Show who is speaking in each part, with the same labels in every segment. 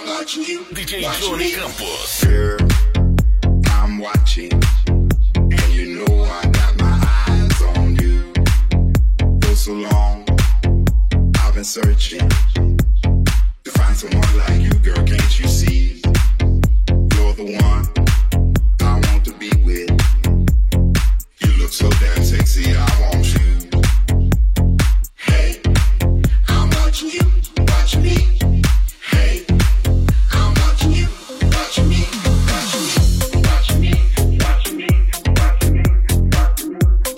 Speaker 1: DJ Johnny Campos.
Speaker 2: Girl, I'm watching, and you know I got my eyes on you. For so long, I've been searching to find someone like you, girl. Can't you see? You're the one I want to be with. You look so damn sexy, I want you. Hey, I'm watching you, watch me. Hey, I'm watching you, watch me, watch me, watch me, watch me, watch me, watch me.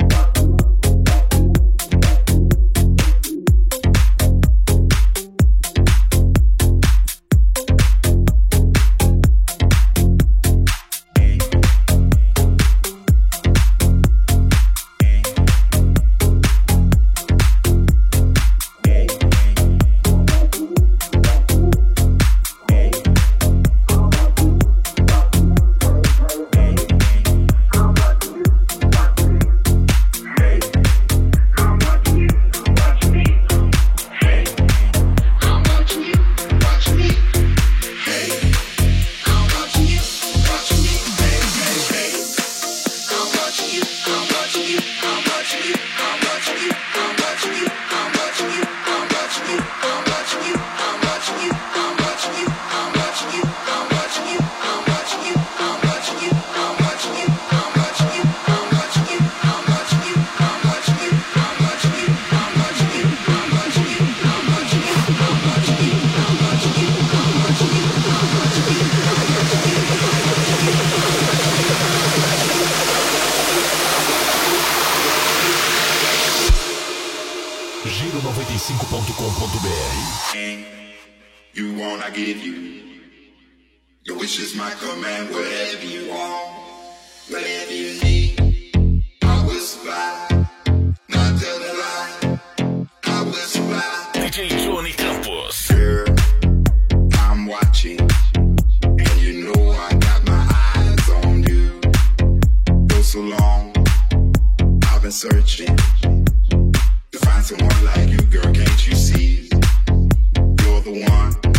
Speaker 1: Giro95.com.br.
Speaker 2: You want, I give you. Your wishes, my command. Whatever you want, whatever you need, I will supply. Not tell a lie, I will supply.
Speaker 1: DJ Johnny Campos.
Speaker 2: Girl, I'm watching, and you know I got my eyes on you. For so long, I've been searching to find someone like you, girl. Can't you see? You're the one